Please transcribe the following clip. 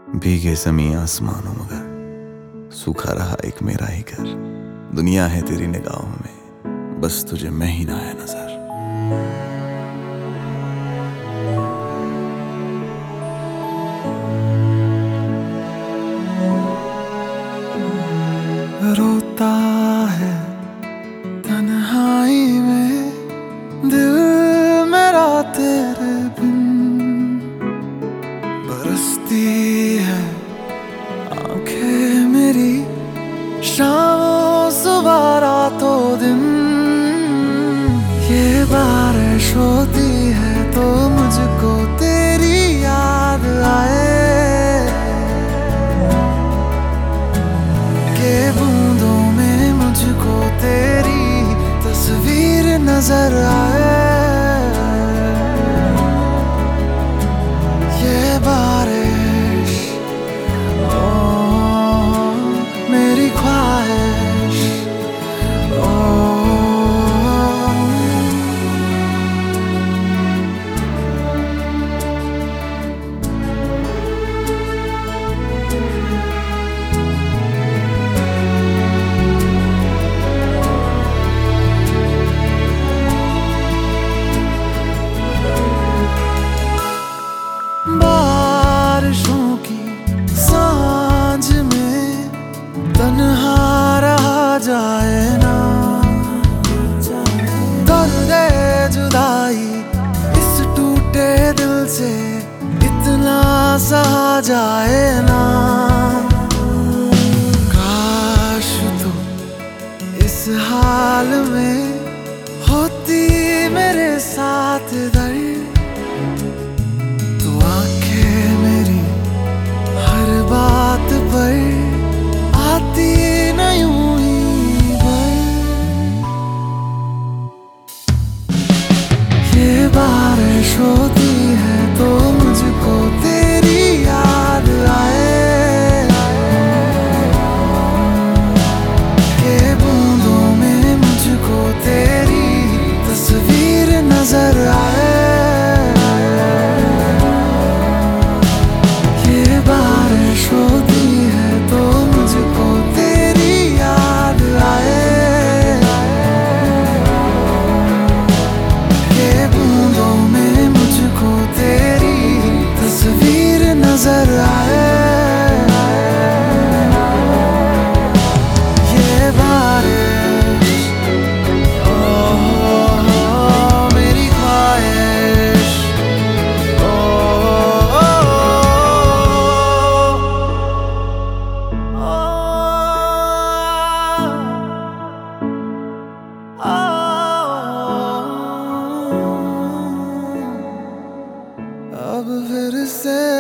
भीगे ज़मीं आसमानों मगर सूखा रहा एक मेरा ही घर। दुनिया है तेरी निगाहों में, बस तुझे मैं ही ना आया नजर। रोता है तन्हाई में दिल मेरा तेरे बिन, बरसती है आंखें मेरी शामों सुबह रातों दिन। ये बारिश होती है तो मुझको तेरी याद आए, के बूंदों में मुझको तेरी तस्वीर नजर आए। ये बारिश ओ मेरी ख्वाहिश ओ। बारिशों की सांझ में तन्हा रहा जाए ना, दर्द जुदाई इस टूटे दिल से इतना सहा जाए ना। काश तू इस हाल में होती मेरे साथ दर्द, तो आंखें मेरी हर बात पर आती न यूं ही भर। ये बारिश होती है तो मुझको तेरी याद आए, के बूंदों में मुझको तेरी तस्वीर नजर आए। होती है तो मुझको तेरी याद आए, के बूंदों में मुझको तेरी तस्वीर नजर आए। ये बारिश ओ मेरी ख्वाहिश अब फिर से